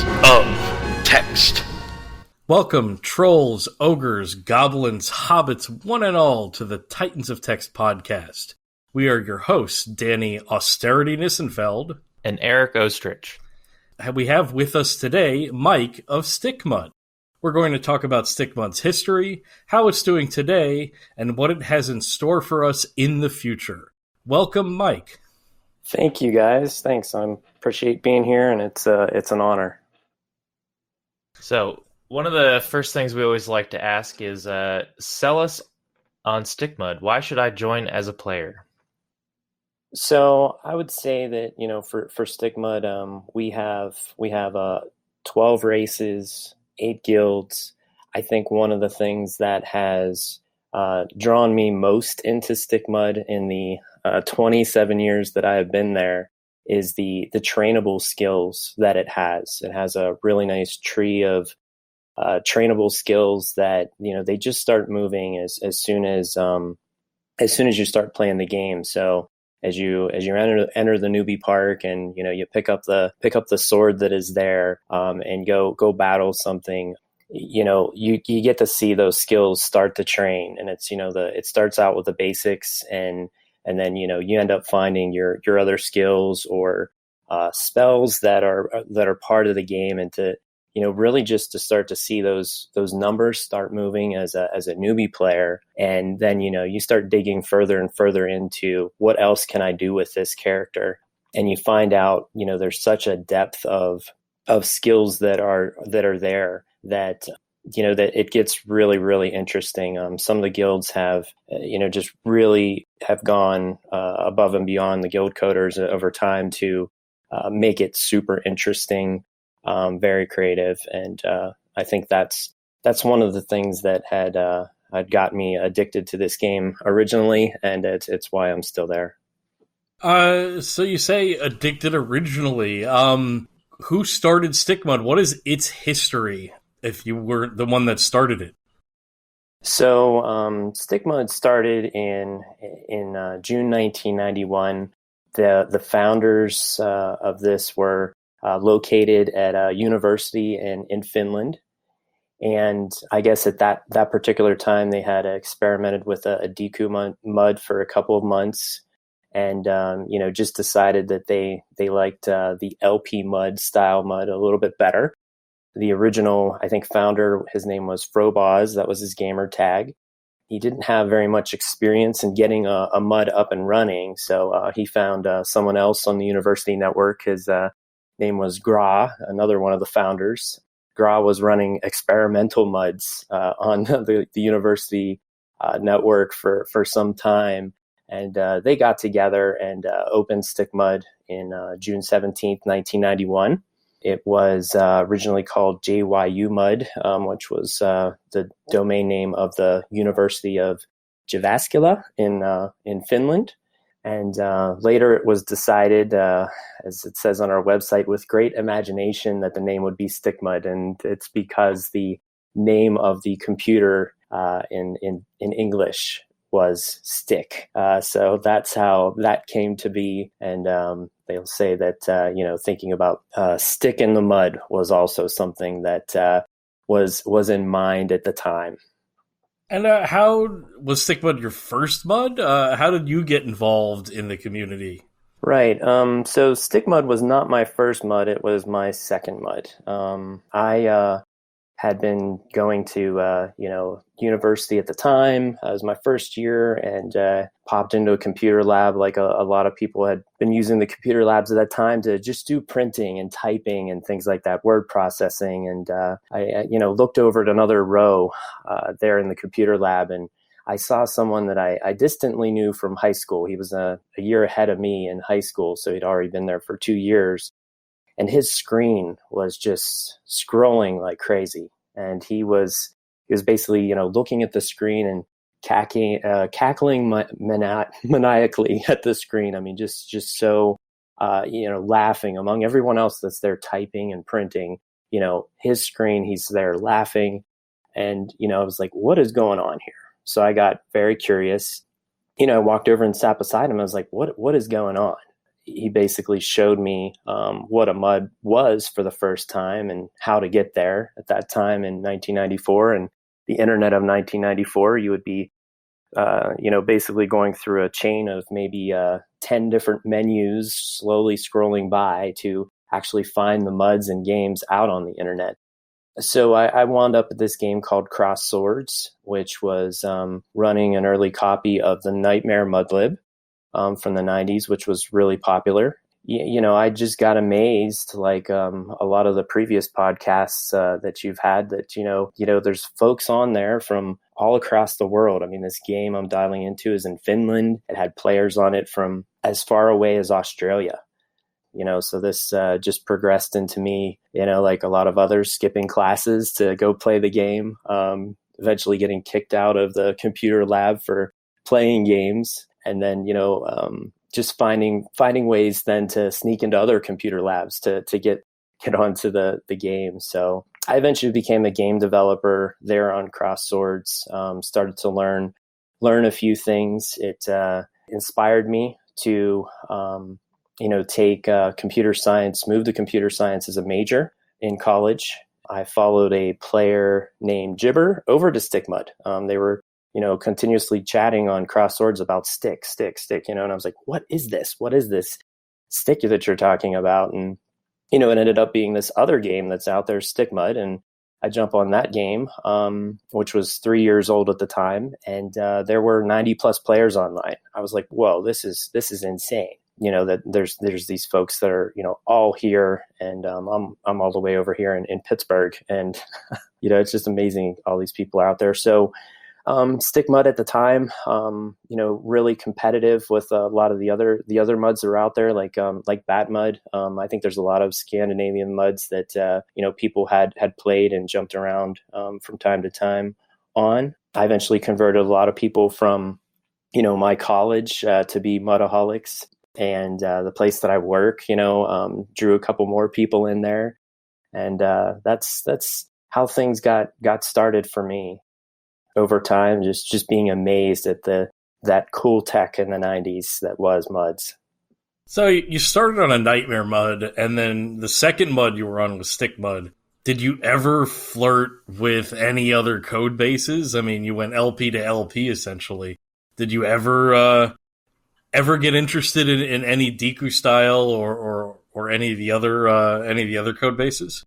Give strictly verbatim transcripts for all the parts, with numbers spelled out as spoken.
Titans of Text. Welcome, trolls, ogres, goblins, hobbits, one and all, to the Titans of Text podcast. We are your hosts, Danny Austerity Nissenfeld and Eric Ostrich. We have with us today Mike of Stickmud. We're going to talk about Stickmud's history, how it's doing today, and what it has in store for us in the future. Welcome, Mike. Thank you, guys. Thanks. I appreciate being here, and it's uh, it's an honor. So, one of the first things we always like to ask is, uh, sell us on Stickmud. Why should I join as a player? So, I would say that, you know, for for Stickmud, um, we have we have uh, twelve races, eight guilds. I think one of the things that has uh, drawn me most into Stickmud in the uh, twenty-seven years that I have been there is the the trainable skills that it has. It has a really nice tree of uh, trainable skills that, you know, they just start moving as as soon as um, as soon as you start playing the game. So as you as you enter enter the newbie park, and you know you pick up the pick up the sword that is there, um, and go go battle something, you know you you get to see those skills start to train. And it's, you know the it starts out with the basics, and and then you know you end up finding your your other skills or uh, spells that are that are part of the game, and to you know really just to start to see those those numbers start moving as a as a newbie player. And then you know you start digging further and further into what else can I do with this character, and you find out you know there's such a depth of of skills that are that are there that you know that it gets really really interesting. Um, some of the guilds have uh, you know just really have gone uh, above and beyond the guild coders over time to uh, make it super interesting. Um, very creative, and uh, I think that's that's one of the things that had uh, had got me addicted to this game originally, and it's it's why I'm still there. Uh, so you say addicted originally. Um, who started Stickmud? What is its history, if you were the one that started it? So um, Stickmud started in in uh, June nineteen ninety-one. The the founders uh, of this were Uh, located at a university in, in Finland. And I guess at that, that particular time, they had experimented with a, a Deku mud, mud for a couple of months, and, um, you know, just decided that they, they liked uh, the L P mud style mud a little bit better. The original, I think, founder, his name was Froboz. That was his gamer tag. He didn't have very much experience in getting a, a mud up and running. So uh, he found uh, someone else on the university network. His uh, name was Gra, another one of the founders. Gra was running experimental muds uh, on the, the university uh, network for, for some time. And uh, they got together and uh, opened Stickmud in uh, June seventeenth, nineteen ninety-one. It was uh, originally called J Y U Mud, um, which was uh, the domain name of the University of Jyväskylä in, uh, in Finland. And uh, later it was decided, uh, as it says on our website, with great imagination, that the name would be Stickmud. And it's because the name of the computer uh, in, in, in English was stick. Uh, so that's how that came to be. And um, they'll say that, uh, you know, thinking about uh, stick in the mud was also something that uh, was was in mind at the time. And uh, how was Stickmud your first mud? Uh, how did you get involved in the community? Right. Um, so Stickmud was not my first mud. It was my second mud. Um, I uh, had been going to, uh, you know, university at the time. It was my first year, and uh, popped into a computer lab like a, a lot of people had been using the computer labs at that time to just do printing and typing and things like that, word processing. And uh, I, you know, looked over at another row uh, there in the computer lab, and I saw someone that I, I distantly knew from high school. He was a, a year ahead of me in high school, so he'd already been there for two years. And his screen was just scrolling like crazy. And he was he was basically, you know, looking at the screen and cackling, uh, cackling mani- maniacally at the screen. I mean, just just so, uh, you know, laughing among everyone else that's there typing and printing. You know, his screen, he's there laughing. And, you know, I was like, what is going on here? So I got very curious. You know, I walked over and sat beside him. I was like, what what is going on? he basically showed me um, what a mud was for the first time and how to get there. At that time in nineteen ninety-four and the internet of nineteen ninety-four, you would be, uh, you know, basically going through a chain of maybe uh, ten different menus, slowly scrolling by to actually find the muds and games out on the internet. So I, I wound up at this game called Cross Swords, which was um, running an early copy of the Nightmare Mudlib um, from the nineties, which was really popular. You, you know, I just got amazed, like um, a lot of the previous podcasts uh, that you've had, that, you know, you know, there's folks on there from all across the world. I mean, this game I'm dialing into is in Finland. It had players on it from as far away as Australia. You know, so this uh, just progressed into me, you know, like a lot of others, skipping classes to go play the game, um, eventually getting kicked out of the computer lab for playing games. And then, you know, um, just finding finding ways then to sneak into other computer labs to to get get onto the, the game. So I eventually became a game developer there on Cross Swords, um, started to learn, learn a few things. It uh, inspired me to... Um, you know, take uh, computer science, move to computer science as a major in college. I followed a player named Jibber over to Stickmud. Um, they were, you know, continuously chatting on Cross Swords about stick, stick, stick, you know, and I was like, what is this? What is this stick that you're talking about? And, you know, it ended up being this other game that's out there, Stickmud. And I jump on that game, um, which was three years old at the time. And uh, there were ninety plus players online. I was like, whoa, this is, this is insane. You know, that there's there's these folks that are, you know, all here, and um, I'm I'm all the way over here in, in Pittsburgh, and you know, it's just amazing, all these people out there. So um, Stickmud at the time, um, you know, really competitive with a lot of the other the other muds that are out there, like um, like Batmud. Um, I think there's a lot of Scandinavian muds that uh, you know, people had had played and jumped around um, from time to time on. I eventually converted a lot of people from, you know, my college uh, to be Mudaholics. And uh, the place that I work, you know, um, drew a couple more people in there, and uh, that's that's how things got got started for me over time. Just just being amazed at the that cool tech in the nineties that was muds. So you started on a Nightmare Mud, and then the second mud you were on was Stickmud. Did you ever flirt with any other code bases? I mean, you went L P to L P essentially. Did you ever? Uh, Ever get interested in, in any Deku style or, or or any of the other uh, any of the other code bases?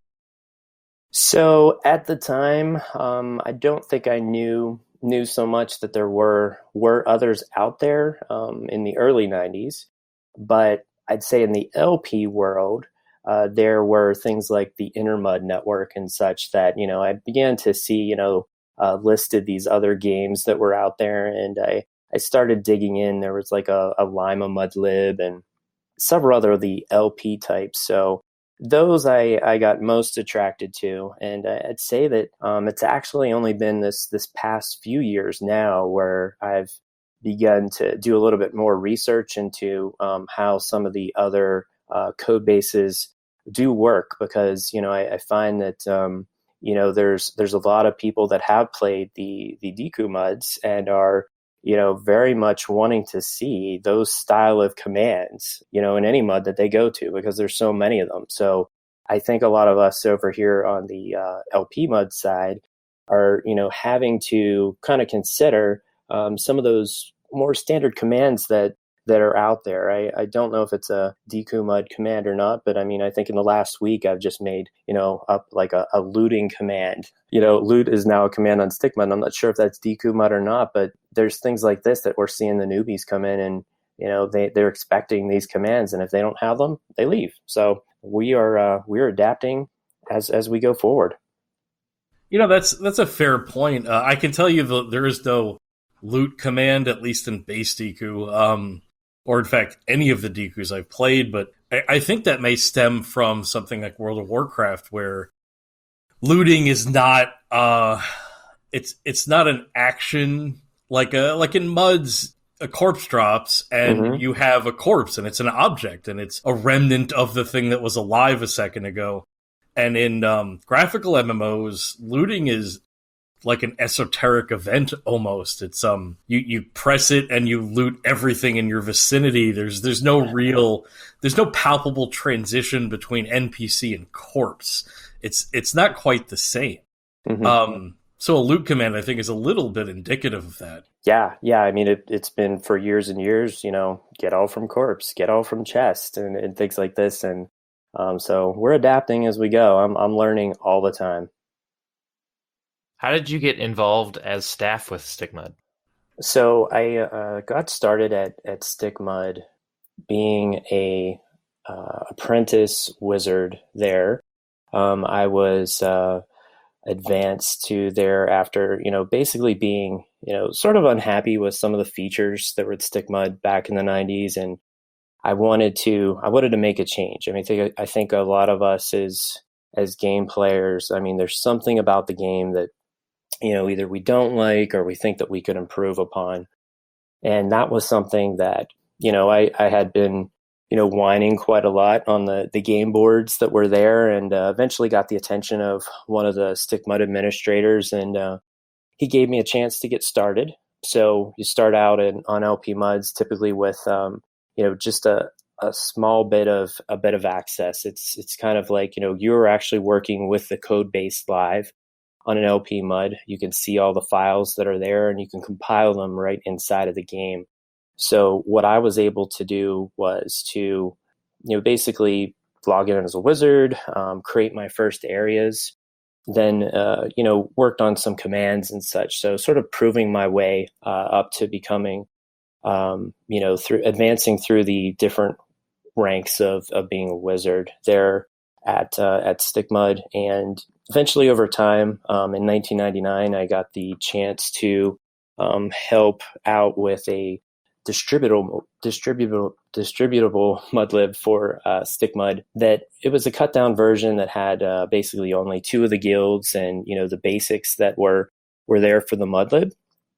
So at the time, um, I don't think I knew knew so much that there were were others out there um, in the early nineties, but I'd say in the L P world, uh, there were things like the Intermud network and such that, you know, I began to see, you know, uh, listed these other games that were out there, and I. I started digging in. There was like a, a Lima Mudlib and several other of the L P types. So those I, I got most attracted to. And I'd say that um, it's actually only been this this past few years now where I've begun to do a little bit more research into um, how some of the other uh, code bases do work. Because, you know, I, I find that, um, you know, there's there's a lot of people that have played the, the Deku muds and are, you know, very much wanting to see those style of commands, you know, in any mud that they go to, because there's so many of them. So I think a lot of us over here on the uh, L P mud side are, you know, having to kind of consider um, some of those more standard commands that that are out there. I, I don't know if it's a Deku mud command or not, but I mean, I think in the last week I've just made, you know, up like a, a looting command. You know, loot is now a command on Stickmud. I'm not sure if that's Deku mud or not, but there's things like this that we're seeing the newbies come in and, you know, they, they're expecting these commands, and if they don't have them, they leave. So we are uh, we're adapting as as we go forward. You know, that's that's a fair point. Uh, I can tell you that there is no loot command, at least in base Deku. Um, or in fact, any of the Dekus I've played, but I, I think that may stem from something like World of Warcraft, where looting is not uh, it's it's not an action like a like in Muds. A corpse drops, and mm-hmm. you have a corpse, and it's an object, and it's a remnant of the thing that was alive a second ago. And in um, graphical M M Os, looting is like an esoteric event almost. It's um you, you press it and you loot everything in your vicinity. There's there's no real there's no palpable transition between N P C and corpse. It's it's not quite the same. Mm-hmm. Um so a loot command I think is a little bit indicative of that. Yeah, yeah. I mean, it, it's been for years and years, you know, get all from corpse, get all from chest, and, and things like this. And um, so we're adapting as we go. I'm I'm learning all the time. How did you get involved as staff with Stickmud? So I uh, got started at at Stickmud being a uh, apprentice wizard there. Um, I was uh, advanced to there after, you know, basically being, you know, sort of unhappy with some of the features that were at Stickmud back in the nineties, and I wanted to I wanted to make a change. I mean, I think, I think a lot of us as as game players, I mean, there's something about the game that, you know, either we don't like or we think that we could improve upon. And that was something that, you know, I, I had been, you know, whining quite a lot on the, the game boards that were there, and uh, eventually got the attention of one of the Stickmud administrators, and uh, he gave me a chance to get started. So you start out in, on L P Muds typically with, um, you know, just a, a small bit of a bit of access. It's it's kind of like, you know, you're actually working with the code base live on an L P Mud. You can see all the files that are there, and you can compile them right inside of the game. So what I was able to do was to, you know, basically log in as a wizard, um, create my first areas, then, uh, you know, worked on some commands and such. So sort of proving my way uh, up to becoming, um, you know, through advancing through the different ranks of, of being a wizard there at, uh, at Stickmud. And eventually over time, um, in nineteen ninety-nine, I got the chance to um, help out with a distributable distributable distributable mudlib for uh, Stickmud. That it was a cut down version that had uh, basically only two of the guilds and, you know, the basics that were were there for the mudlib.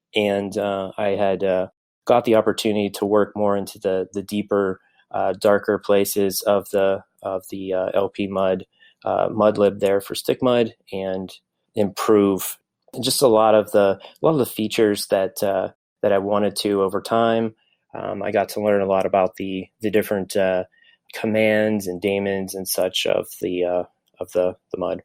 And uh, I had uh, got the opportunity to work more into the the deeper, uh, darker places of the of the uh, L P Mud uh, mudlib there for Stickmud, and improve just a lot of the a lot of the features that uh, that I wanted to over time. Um, I got to learn a lot about the the different uh, commands and daemons and such of the uh, of the the mud.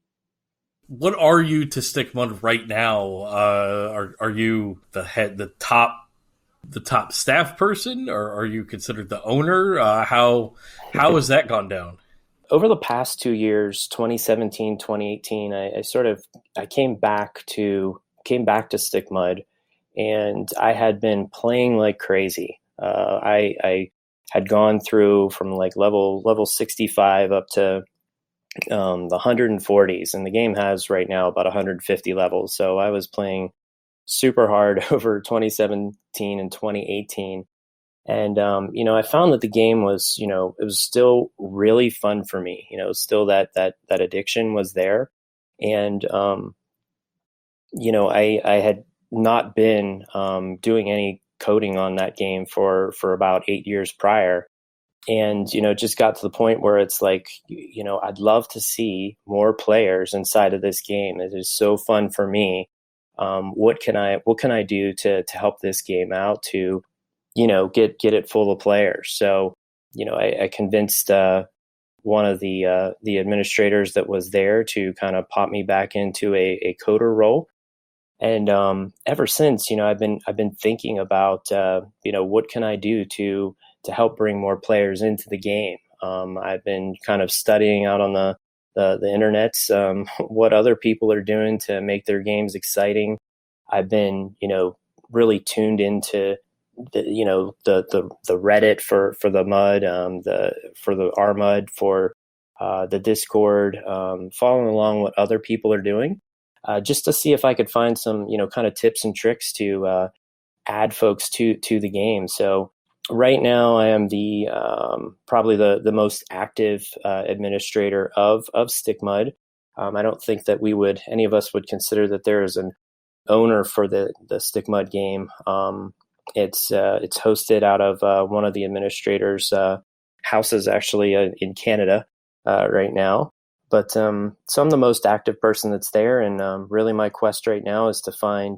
What are you to Stickmud right now? Uh, are are you the head, the top, the top staff person, or are you considered the owner? Uh, how how has that gone down? Over the past two years, twenty seventeen, twenty eighteen, I, I sort of I came back to came back to Stickmud, and I had been playing like crazy. Uh, I I had gone through from like level level sixty-five up to um, the one hundred forties, and the game has right now about one hundred fifty levels. So I was playing super hard over twenty seventeen and twenty eighteen. And, um, you know, I found that the game was, you know, it was still really fun for me. You know, still that, that, that addiction was there. And, um, you know, I, I had not been, um, doing any coding on that game for, for about eight years prior. And, you know, it just got to the point where it's like, you know, I'd love to see more players inside of this game. It is so fun for me. Um, what can I, what can I do to, to help this game out to, you know, get, get it full of players. So, you know, I, I convinced, uh, one of the, uh, the administrators that was there to kind of pop me back into a, a coder role. And, um, ever since, you know, I've been, I've been thinking about, uh, you know, what can I do to, to help bring more players into the game. Um, I've been kind of studying out on the, the, the internets, um, what other people are doing to make their games exciting. I've been, you know, really tuned into, the, you know, the, the, the Reddit for, for the mud, um, the, for the R mud, for, uh, the Discord, um, following along what other people are doing, uh, just to see if I could find some, you know, kind of tips and tricks to, uh, add folks to, to the game. So right now I am the, um, probably the, the most active, uh, administrator of, of Stickmud. Um, I don't think that we would, any of us would consider that there is an owner for the, the Stickmud game. Um, It's uh, it's hosted out of uh, one of the administrators' uh, houses, actually, uh, in Canada uh, right now. But um, so I'm the most active person that's there, and um, really my quest right now is to find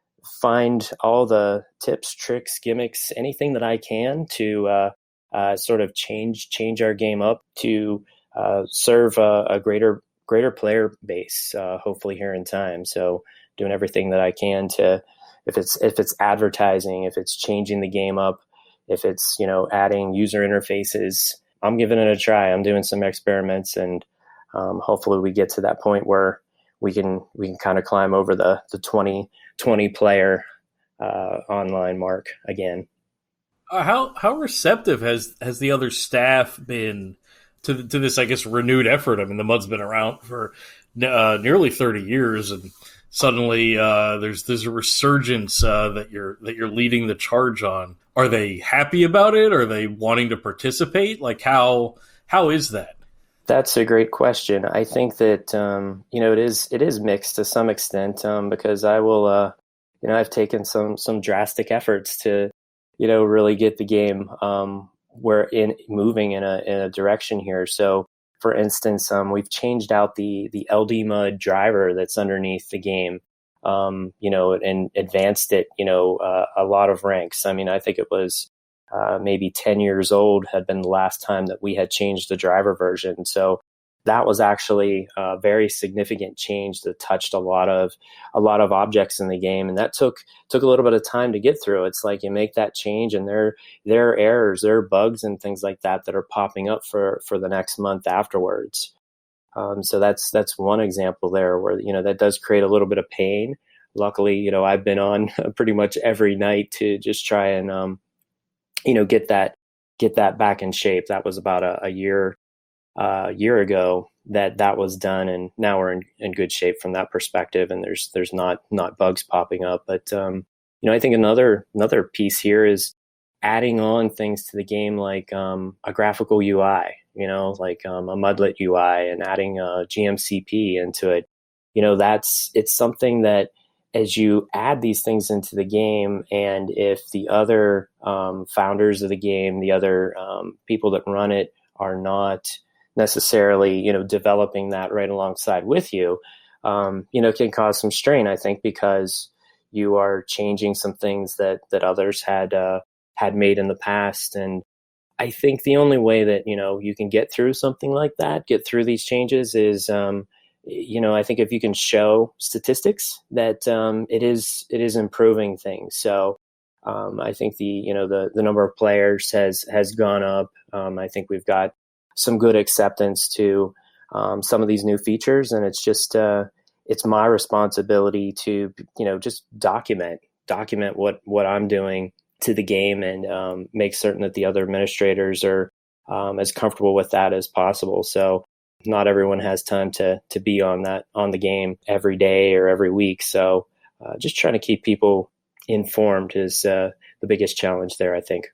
find all the tips, tricks, gimmicks, anything that I can to uh, uh, sort of change change our game up to uh, serve a, a greater greater player base, uh, hopefully here in time. So doing everything that I can to, if it's if it's advertising, if it's changing the game up, if it's, you know, adding user interfaces, I'm giving it a try. I'm doing some experiments, and um, hopefully we get to that point where we can we can kind of climb over the the twenty, twenty player uh, online mark again. Uh, how how receptive has has the other staff been to to this, I guess, renewed effort? I mean, the Mud's been around for uh, nearly thirty years, and suddenly uh, there's there's a resurgence uh, that you're that you're leading the charge on. Are they happy about it? Are they wanting to participate? Like how how is that? That's a great question. I think that um, you know it is it is mixed to some extent um, because I will uh, you know I've taken some some drastic efforts to you know really get the game um, where in moving in a in a direction here. So for instance, um, we've changed out the the L D Mud driver that's underneath the game, um, you know, and advanced it you know uh, a lot of ranks. I mean, I think it was. Uh, maybe ten years old had been the last time that we had changed the driver version. So that was actually a very significant change that touched a lot of a lot of objects in the game, and that took took a little bit of time to get through. It's like you make that change, and there there are errors, there are bugs, and things like that that are popping up for for the next month afterwards. Um, so that's that's one example there where you know that does create a little bit of pain. Luckily, you know I've been on pretty much every night to just try and um, you know, get that, get that back in shape. That was about a, a year, uh, year ago that that was done. And now we're in, in good shape from that perspective. And there's, there's not, not bugs popping up. But, um, you know, I think another, another piece here is adding on things to the game, like, um, a graphical U I, you know, like, um, a Mudlet U I, and adding a G M C P into it. You know, that's, it's something that, as you add these things into the game, and if the other um, founders of the game, the other um, people that run it are not necessarily, you know, developing that right alongside with you, um, you know, it can cause some strain, I think, because you are changing some things that that others had uh, had made in the past. And I think the only way that, you know, you can get through something like that, get through these changes is, um, you know, I think if you can show statistics that um, it is it is improving things. So um, I think the you know the the number of players has has gone up. Um, I think we've got some good acceptance to um, some of these new features, and it's just uh, it's my responsibility to you know just document document what what I'm doing to the game, and um, make certain that the other administrators are um, as comfortable with that as possible. So. Not everyone has time to to be on that on the game every day or every week. So uh, just trying to keep people informed is uh, the biggest challenge there, I think.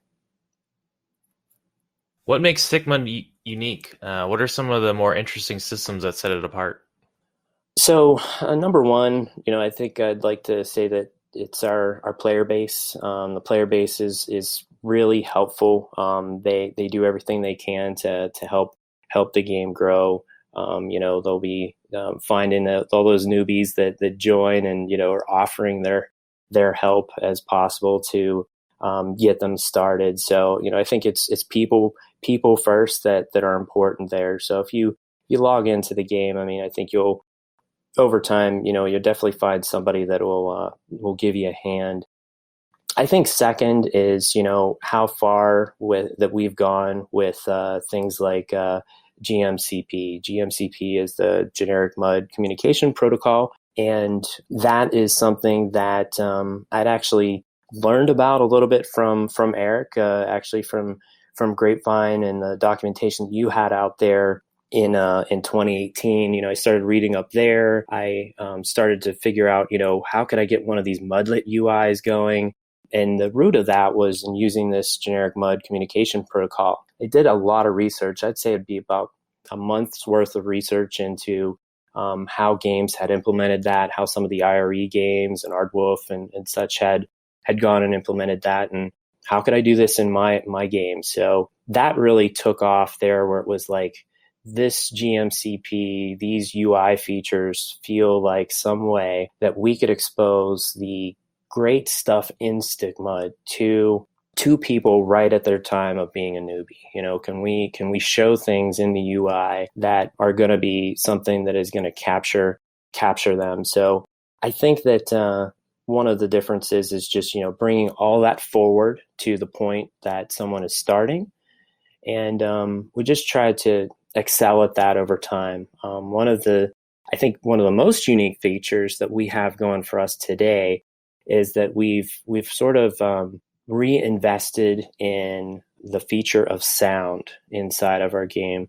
What makes Stickmud u- unique? Uh, what are some of the more interesting systems that set it apart? So uh, number one, you know, I think I'd like to say that it's our our player base. Um, the player base is is really helpful. Um, they they do everything they can to to help. help the game grow. Um, you know, they'll be um, finding that all those newbies that that join and, you know, are offering their their help as possible to um, get them started. So, you know, I think it's it's people people first that that are important there. So if you you log into the game, I mean, I think you'll over time, you know, you'll definitely find somebody that will uh, will give you a hand. I think second is, you know, how far with that we've gone with uh, things like uh, G M C P. G M C P is the generic Mud communication protocol. And that is something that um, I'd actually learned about a little bit from from Eric, uh, actually from from Grapevine and the documentation that you had out there in uh, in twenty eighteen. You know, I started reading up there. I um, started to figure out, you know, how could I get one of these Mudlet U Is going? And the root of that was in using this generic Mud communication protocol. I did a lot of research. I'd say it'd be about a month's worth of research into um, how games had implemented that, how some of the I R E games and Aardwolf and, and such had had gone and implemented that, and how could I do this in my my game? So that really took off there, where it was like this G M C P, these U I features feel like some way that we could expose the great stuff in StickMud to to people right at their time of being a newbie. You know, can we can we show things in the U I that are going to be something that is going to capture capture them? So I think that uh, one of the differences is just, you know, bringing all that forward to the point that someone is starting, and um, we just try to excel at that over time. Um, one of the I think one of the most unique features that we have going for us today is that we've we've sort of um, reinvested in the feature of sound inside of our game.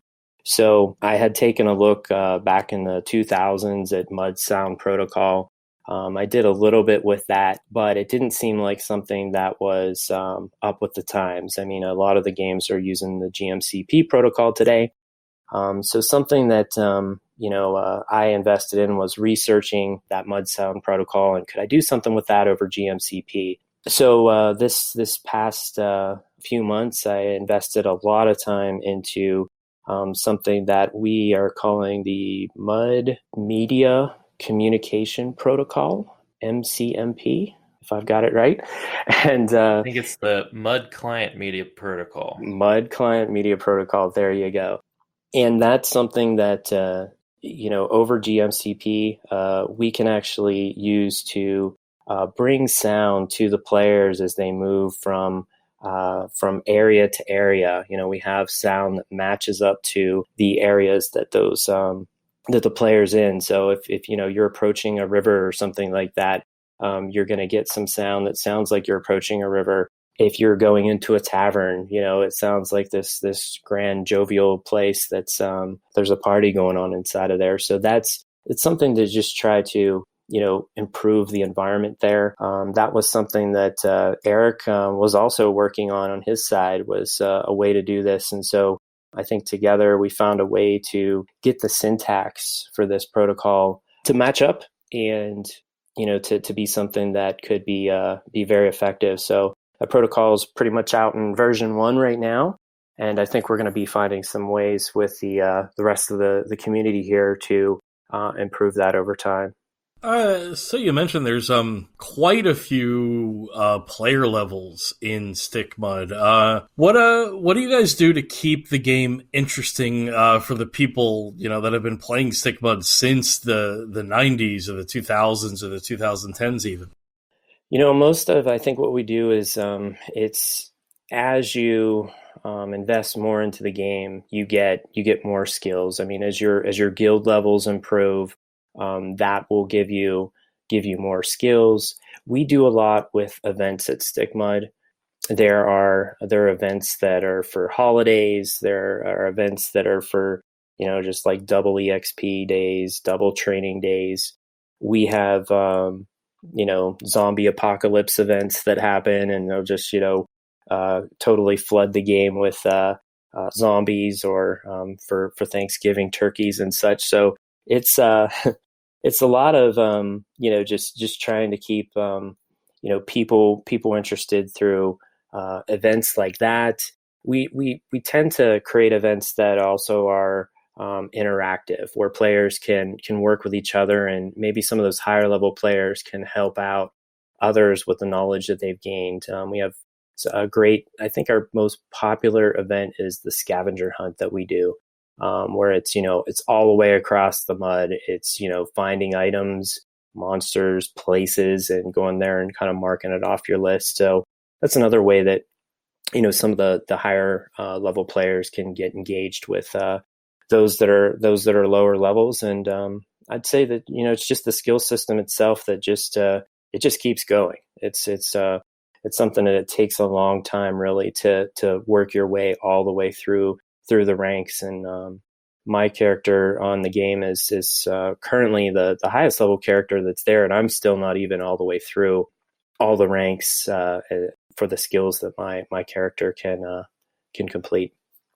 So I had taken a look uh, back in the two thousands at Mud Sound Protocol. Um, I did a little bit with that, but it didn't seem like something that was um, up with the times. I mean, a lot of the games are using the G M C P protocol today. Um, so something that, um, you know, uh, I invested in was researching that Mud Sound protocol, and could I do something with that over G M C P? So uh, this this past uh, few months, I invested a lot of time into um, something that we are calling the Mud Media Communication Protocol, M C M P, if I've got it right. And uh, I think it's the Mud Client Media Protocol. Mud Client Media Protocol, there you go. And that's something that, uh, you know, over G M C P, uh, we can actually use to uh, bring sound to the players as they move from uh, from area to area. You know, we have sound that matches up to the areas that those um, that the players in. So if, if you know you're approaching a river or something like that, um, you're going to get some sound that sounds like you're approaching a river. If you're going into a tavern, you know, it sounds like this this grand jovial place that's um, there's a party going on inside of there. So that's it's something to just try to, you know, improve the environment there. Um, that was something that uh, Eric uh, was also working on on his side, was uh, a way to do this. And so I think together we found a way to get the syntax for this protocol to match up and, you know, to, to be something that could be uh, be very effective. So the protocol is pretty much out in version one right now. And I think we're going to be finding some ways with the uh, the rest of the, the community here to uh, improve that over time. Uh, so you mentioned there's um quite a few uh player levels in StickMud. Uh, what uh what do you guys do to keep the game interesting uh for the people, you know, that have been playing StickMud since the the nineties or the two thousands or the twenty tens even? You know, most of I think what we do is um it's as you um, invest more into the game, you get you get more skills. I mean, as your as your guild levels improve, Um, that will give you give you more skills. We do a lot with events at StickMud. There are there are events that are for holidays. There are events that are for, you know, just like double E X P days, double training days. We have um, you know, zombie apocalypse events that happen, and they'll just, you know, uh, totally flood the game with uh, uh, zombies, or um, for for Thanksgiving turkeys and such. So it's uh it's a lot of um you know just just trying to keep um you know people people interested through uh events like that. We we we tend to create events that also are um interactive, where players can can work with each other, and maybe some of those higher level players can help out others with the knowledge that they've gained. Um, we have a great, I think our most popular event is the scavenger hunt that we do. Um, where it's, you know, it's all the way across the mud. It's, you know, finding items, monsters, places, and going there and kind of marking it off your list. So that's another way that, you know, some of the the higher uh, level players can get engaged with uh, those that are those that are lower levels. And um, I'd say that, you know, it's just the skill system itself that just uh, it just keeps going. It's it's uh, it's something that it takes a long time really to to work your way all the way through. through the ranks. And um, my character on the game is is uh, currently the the highest level character that's there, and I'm still not even all the way through all the ranks uh, for the skills that my my character can uh, can complete.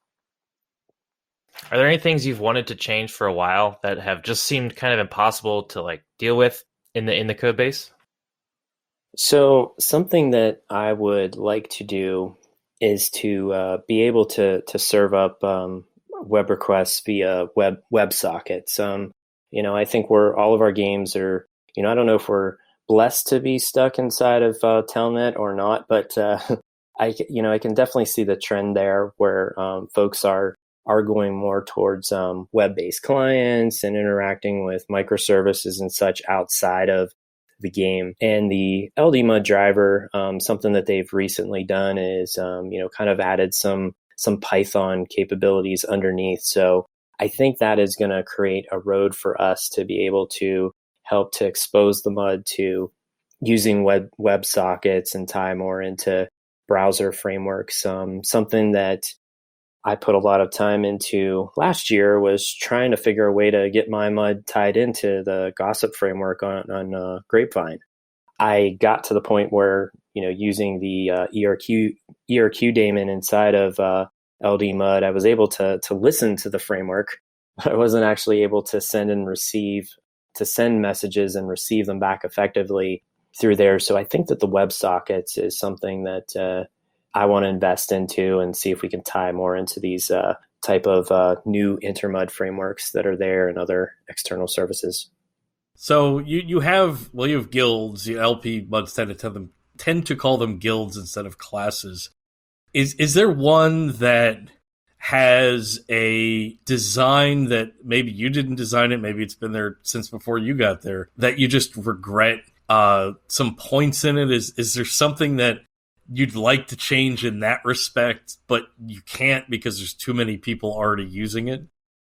Are there any things you've wanted to change for a while that have just seemed kind of impossible to like deal with in the in the code base? So something that I would like to do is to uh, be able to to serve up um, web requests via web WebSockets. Um, you know, I think we're all of our games are, you know, I don't know if we're blessed to be stuck inside of uh, Telnet or not, but uh, I, you know, I can definitely see the trend there where um, folks are are going more towards um, web-based clients and interacting with microservices and such outside of the game. And the L D Mud driver, um, something that they've recently done is, um, you know, kind of added some some Python capabilities underneath. So I think that is going to create a road for us to be able to help to expose the mud to using web WebSockets and tie more into browser frameworks. Um, something that I put a lot of time into last year was trying to figure a way to get my mud tied into the Gossip framework on, on uh, Grapevine. I got to the point where, you know, using the uh, E R Q E R Q daemon inside of uh, L D Mud, I was able to to listen to the framework. I wasn't actually able to send and receive to send messages and receive them back effectively through there. So I think that the WebSockets is something that uh, I want to invest into and see if we can tie more into these uh, type of uh, new Intermud frameworks that are there and other external services. So you, you have, well, you have guilds. You L P Muds tend to tell them tend to call them guilds instead of classes. Is is there one that has a design that maybe you didn't design it, maybe it's been there since before you got there, that you just regret uh, some points in it? Is is there something that you'd like to change in that respect, but you can't because there's too many people already using it?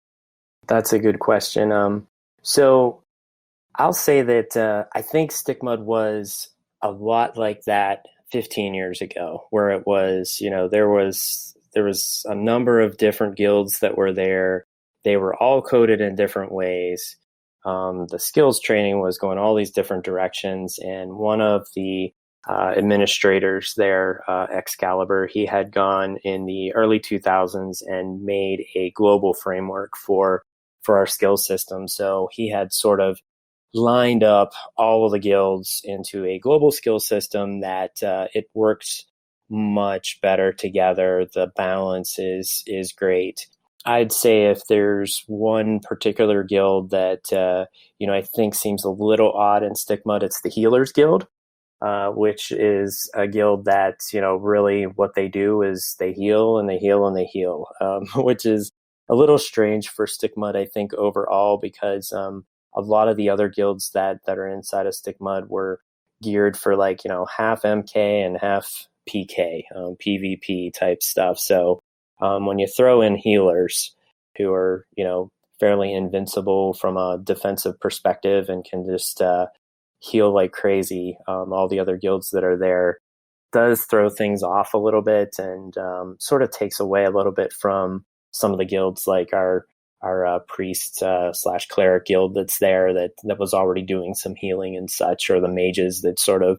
That's a good question. Um, so I'll say that uh, I think Stickmud was a lot like that fifteen years ago, where it was, you know, there was there was a number of different guilds that were there. They were all coded in different ways. Um, the skills training was going all these different directions, and one of the uh, administrators there, uh, Excalibur, he had gone in the early two thousands and made a global framework for for our skill system. So he had sort of lined up all of the guilds into a global skill system that uh, it works much better together. The balance is is great. I'd say if there's one particular guild that uh, you know I think seems a little odd in Stickmud, it's the Healers Guild, uh, which is a guild that, you know, really what they do is they heal and they heal and they heal, um, which is a little strange for Stickmud, I think, overall, because um, a lot of the other guilds that that are inside of Stickmud were geared for, like, you know, half M K and half P K, um, PvP type stuff. So um, when you throw in healers who are, you know, fairly invincible from a defensive perspective and can just uh, heal like crazy, um, all the other guilds that are there does throw things off a little bit, and um, sort of takes away a little bit from some of the guilds, like our our uh, priest uh, slash cleric guild that's there that, that was already doing some healing and such, or the mages that sort of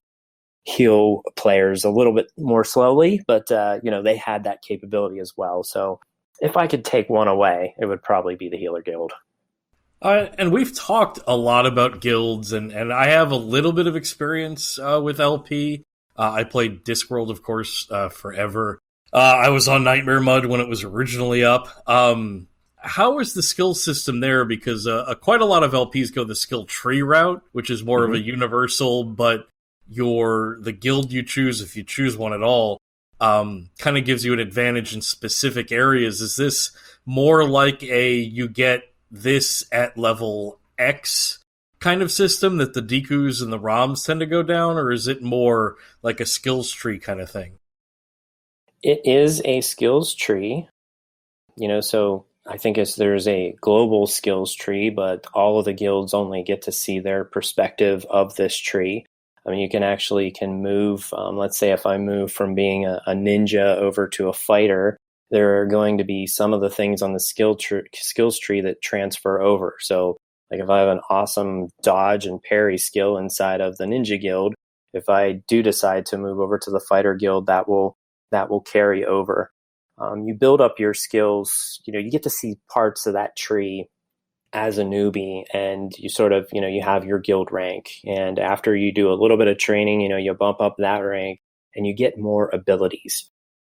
heal players a little bit more slowly, but uh, you know, they had that capability as well. So if I could take one away, it would probably be the Healer Guild. Uh, and we've talked a lot about guilds, and, and I have a little bit of experience uh, with L P. Uh, I played Discworld, of course, uh, forever. Uh, I was on Nightmare Mud when it was originally up. Um, how is the skill system there? Because uh, uh, quite a lot of L Ps go the skill tree route, which is more mm-hmm. of a universal, but your the guild you choose, if you choose one at all, um, kind of gives you an advantage in specific areas. Is this more like a you get this at level X kind of system that the Dekus and the ROMs tend to go down, or is it more like a skills tree kind of thing? It is a skills tree, you know, so I think it's, there's a global skills tree, but all of the guilds only get to see their perspective of this tree. I mean, you can actually can move, um, let's say if I move from being a, a ninja over to a fighter, there are going to be some of the things on the skill tr- skills tree that transfer over. So like if I have an awesome dodge and parry skill inside of the ninja guild, if I do decide to move over to the fighter guild, that will that will carry over. Um, you build up your skills, you know, you get to see parts of that tree as a newbie, and you sort of, you know, you have your guild rank. And after you do a little bit of training, you know, you bump up that rank and you get more abilities.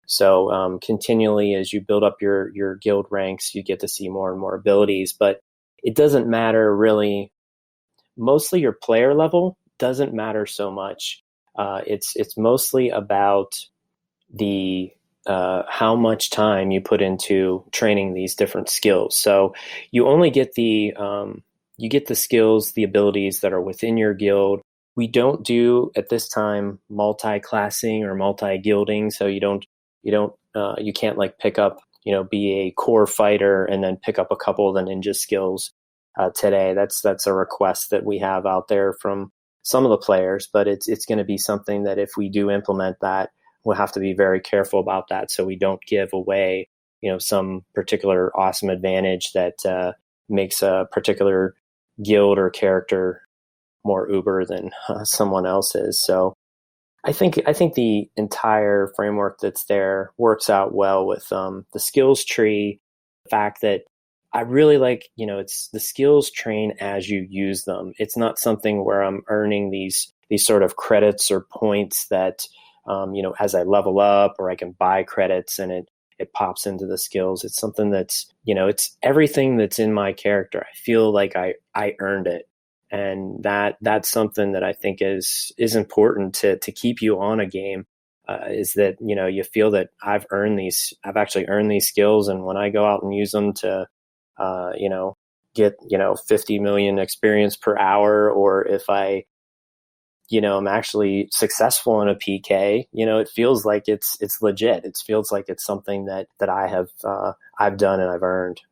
So um, continually, as you build up your your guild ranks, you get to see more and more abilities. But it doesn't matter really. Mostly your player level doesn't matter so much. Uh, it's it's mostly about the uh, how much time you put into training these different skills. So you only get the um, you get the skills, the abilities that are within your guild. We don't do at this time multi-classing or multi-guilding. So you don't you don't uh, you can't like pick up, you know, be a core fighter and then pick up a couple of the ninja skills. Uh, today, that's that's a request that we have out there from some of the players, but it's it's going to be something that if we do implement that, we'll have to be very careful about that, so we don't give away, you know, some particular awesome advantage that uh, makes a particular guild or character more uber than uh, someone else's. So, I think I think the entire framework that's there works out well with um, the skills tree. The fact that I really like, you know, it's the skills train as you use them. It's not something where I'm earning these these sort of credits or points that, um, you know, as I level up, or I can buy credits and it it pops into the skills. It's something that's, you know, it's everything that's in my character. I feel like I I earned it, and that that's something that I think is is important to to keep you on a game. Uh, is that, you know, you feel that I've earned these, I've actually earned these skills, and when I go out and use them to Uh, you know, get, you know, fifty million experience per hour, or if I, you know, I'm actually successful in a P K, you know, it feels like it's, it's legit. It feels like it's something that, that I have, uh, I've done and I've earned.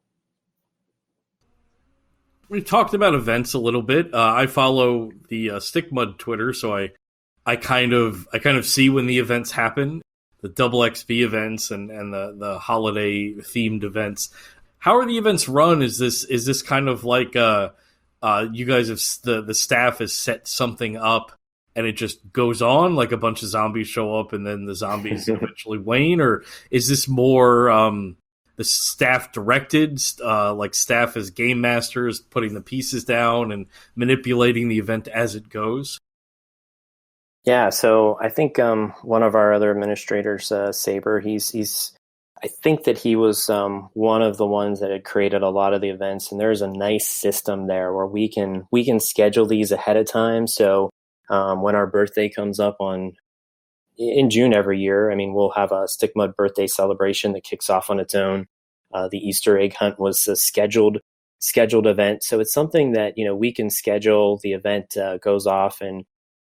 We talked about events a little bit. Uh, I follow the uh, Stickmud Twitter, so I, I kind of, I kind of see when the events happen, the double X P events and, and the, the holiday themed events. How are the events run? Is this is this kind of like uh, uh, you guys have the the staff has set something up and it just goes on, like a bunch of zombies show up and then the zombies eventually wane, or is this more um, the staff directed, uh, like staff as game masters, putting the pieces down and manipulating the event as it goes? Yeah, so I think um, one of our other administrators, uh, Saber, he's he's. I think that he was um, one of the ones that had created a lot of the events, and there's a nice system there where we can we can schedule these ahead of time. So um, when our birthday comes up on in June every year, I mean, we'll have a Stickmud birthday celebration that kicks off on its own. Uh, the Easter egg hunt was a scheduled scheduled event, so it's something that, you know, we can schedule. The event uh, goes off and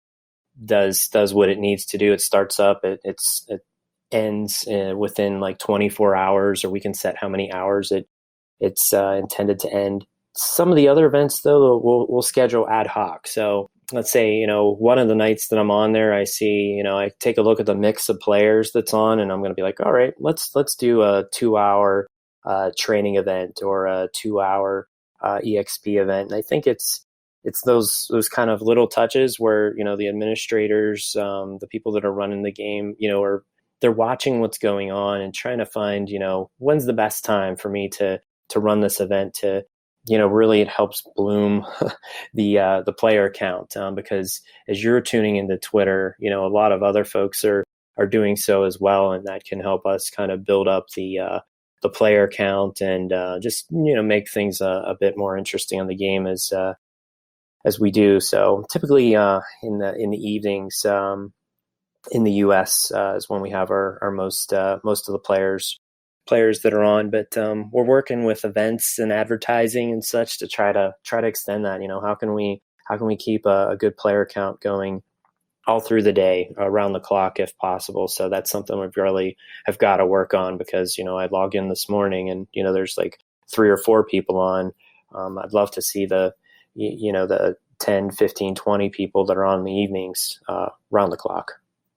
does does what it needs to do. It starts up. It, it's it, ends uh, within like twenty-four hours, or we can set how many hours it it's uh, intended to end. Some of the other events, though, we'll we'll schedule ad hoc. So let's say, you know, one of the nights that I'm on there, I see, you know, I take a look at the mix of players that's on, and I'm going to be like, all right, let's let's do a two hour uh, training event or a two hour uh, E X P event. And I think it's it's those those kind of little touches where, you know, the administrators, um, the people that are running the game, you know, are they're watching what's going on and trying to find, you know, when's the best time for me to to run this event to, you know, really it helps bloom the uh, the player count, um, because as you're tuning into Twitter, you know, a lot of other folks are are doing so as well, and that can help us kind of build up the uh, the player count and uh, just, you know, make things a, a bit more interesting on the game as uh, as we do. So typically uh, in the in the evenings. Um, in the U S uh, is when we have our, our most uh, most of the players players that are on, but um, we're working with events and advertising and such to try to try to extend that. You know, how can we how can we keep a, a good player count going all through the day, around the clock if possible? So that's something we've really have got to work on, because, you know, I log in this morning and, you know, there's like three or four people on. Um, I'd love to see the you, you know the ten, fifteen, twenty people that are on in the evenings uh, around the clock.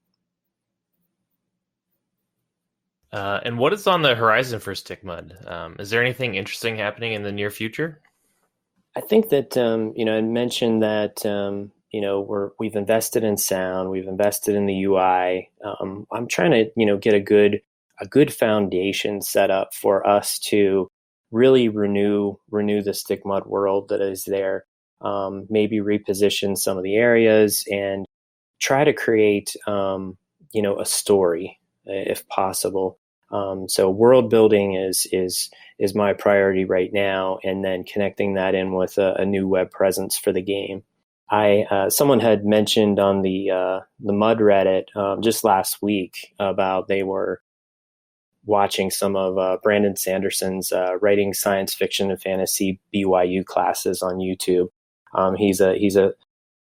Uh, and what is on the horizon for Stickmud? Um, is there anything interesting happening in the near future? I think that, um, you know, I mentioned that, um, you know, we're, we've invested in sound, we've invested in the U I. Um, I'm trying to, you know, get a good, a good foundation set up for us to really renew, renew the Stickmud world that is there. Um, maybe reposition some of the areas and try to create, um, you know, a story. if possible. Um, so world building is is is my priority right now, and then connecting that in with a, a new web presence for the game. I uh, someone had mentioned on the uh, the Mud Reddit um, just last week about they were watching some of uh, Brandon Sanderson's uh, writing science fiction and fantasy B Y U classes on YouTube. Um, he's a he's a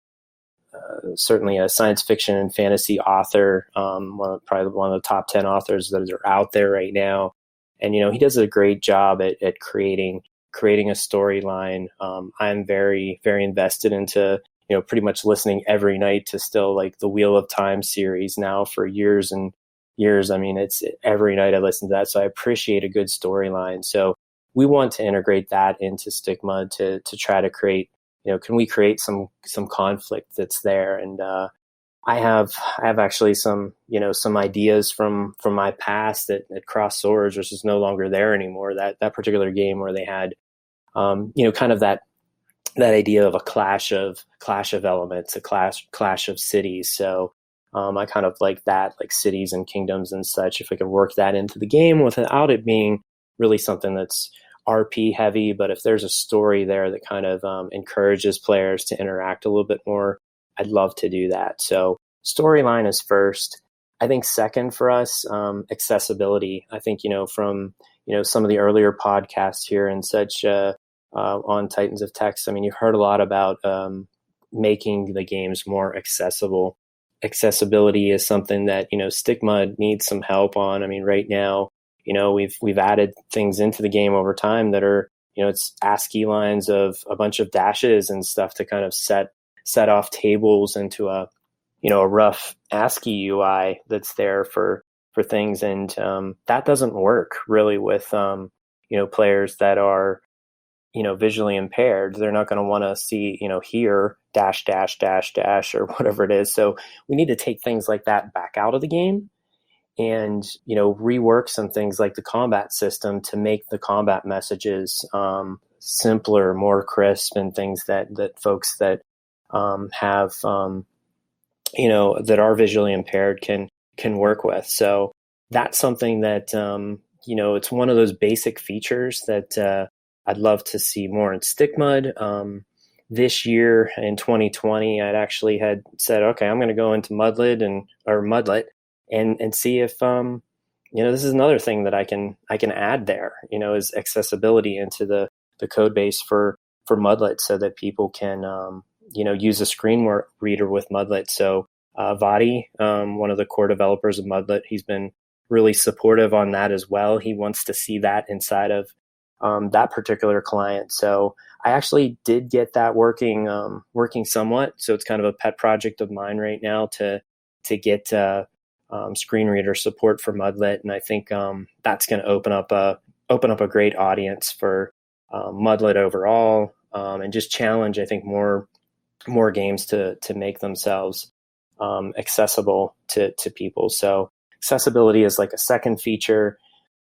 uh, certainly a science fiction and fantasy author, um, one of, probably one of the top ten authors that are out there right now. And you know, he does a great job at, at creating creating a storyline. Um, I'm very very invested into you know pretty much listening every night to still like the Wheel of Time series now for years and years. I mean, it's every night I listen to that. So I appreciate a good storyline. So we want to integrate that into Stickmud to to try to create, you know, can we create some some conflict that's there? And uh, I have I have actually some you know some ideas from from my past at, at Cross Swords, which is no longer there anymore. That that particular game where they had um, you know kind of that that idea of a clash of clash of elements, a clash clash of cities. So Um, I kind of like that, like cities and kingdoms and such. If we could work that into the game without it being really something that's R P heavy, but if there's a story there that kind of um, encourages players to interact a little bit more, I'd love to do that. So storyline is first. I think second for us, um, accessibility. I think, you know, from, you know, some of the earlier podcasts here and such uh, uh, on Titans of Text, I mean, you've heard a lot about um, making the games more accessible. Accessibility is something that, you know, Stickmud needs some help on. I mean, right now, you know, we've we've added things into the game over time that are, you know, it's ASCII lines of a bunch of dashes and stuff to kind of set set off tables into a, you know, a rough ASCII U I that's there for for things, and um, that doesn't work really with um, you know players that are, you know, visually impaired. They're not going to want to see, you know, here dash, dash, dash, dash, or whatever it is. So we need to take things like that back out of the game and, you know, rework some things like the combat system to make the combat messages um, simpler, more crisp, and things that, that folks that um, have, um, you know, that are visually impaired can, can work with. So that's something that, um, you know, it's one of those basic features that, uh, I'd love to see more in Stickmud. Um, this year in twenty twenty, I'd actually had said, okay, I'm going to go into Mudlet and or Mudlet and and see if um, you know this is another thing that I can I can add there. You know, is accessibility into the the code base for for Mudlet so that people can um, you know use a screen reader with Mudlet. So uh, Vadi, um, one of the core developers of Mudlet, he's been really supportive on that as well. He wants to see that inside of Um, that particular client. So I actually did get that working, um, working somewhat. So it's kind of a pet project of mine right now to to get uh, um, screen reader support for Mudlet, and I think um, that's going to open up a open up a great audience for um, Mudlet overall, um, and just challenge I think more more games to to make themselves um, accessible to to people. So accessibility is like a second feature.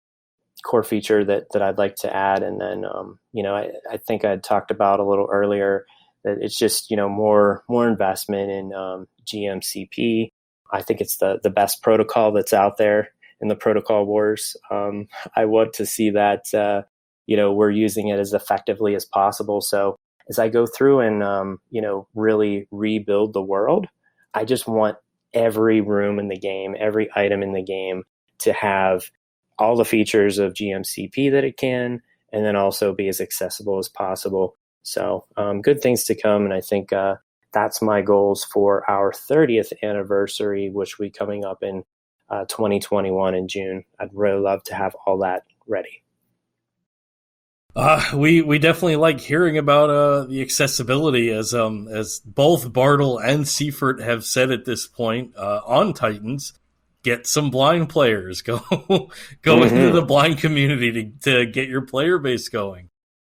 Core feature that that I'd like to add. And then um, you know I, I think I talked about a little earlier that it's just you know more more investment in um, G M C P. I think it's the the best protocol that's out there in the protocol wars. Um, I want to see that uh, you know we're using it as effectively as possible. So as I go through and um, you know really rebuild the world, I just want every room in the game, every item in the game to have all the features of G M C P that it can, and then also be as accessible as possible. So um, good things to come. And I think uh, that's my goals for our thirtieth anniversary, which will be coming up in uh, twenty twenty-one in June. I'd really love to have all that ready. Uh, we we definitely like hearing about uh, the accessibility, as um as both Bartle and Seifert have said at this point uh, on Titans. Get some blind players. Go go mm-hmm. into the blind community to, to get your player base going.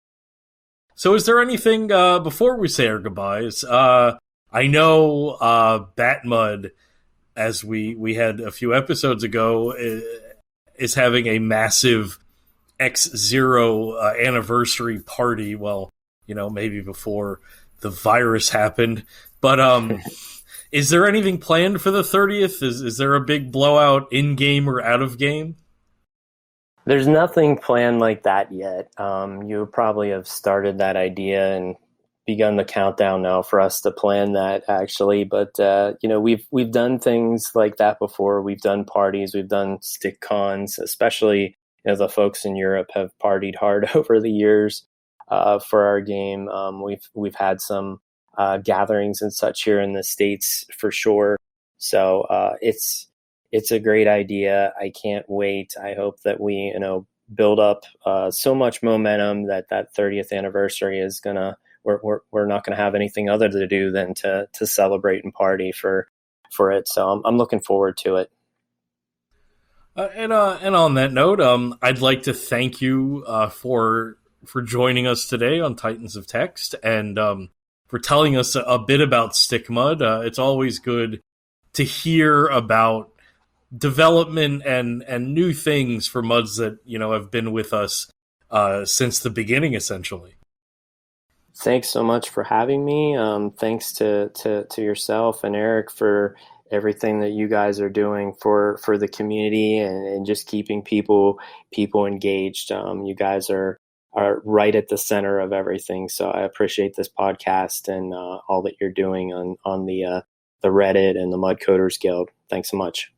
So is there anything, uh, before we say our goodbyes, uh, I know uh, Batmud, as we, we had a few episodes ago, is having a massive X Zero uh, anniversary party. Well, you know, maybe before the virus happened. But um, is there anything planned for the thirtieth? Is is there a big blowout in game or out of game? There's nothing planned like that yet. Um, you probably have started that idea and begun the countdown now for us to plan that, actually. But uh, you know, we've we've done things like that before. We've done parties, we've done stick cons, especially you know the folks in Europe have partied hard over the years uh, for our game. Um, we've we've had some uh, gatherings and such here in the States for sure. So uh, it's it's a great idea. I can't wait. I hope that we you know build up uh, so much momentum that that thirtieth anniversary is gonna. We're we're, we're not going to have anything other to do than to to celebrate and party for for it. So I'm I'm looking forward to it. Uh, and uh, and on that note, um, I'd like to thank you uh, for for joining us today on Titans of Text and um, for telling us a, a bit about Stickmud. Uh, it's always good to hear about development and and new things for muds that you know have been with us uh, since the beginning, essentially. Thanks so much for having me. Um, thanks to, to to yourself and Eric for everything that you guys are doing for, for the community and, and just keeping people people engaged. Um, you guys are are right at the center of everything. So I appreciate this podcast and uh, all that you're doing on on the uh, the Reddit and the Mud Coders Guild. Thanks so much.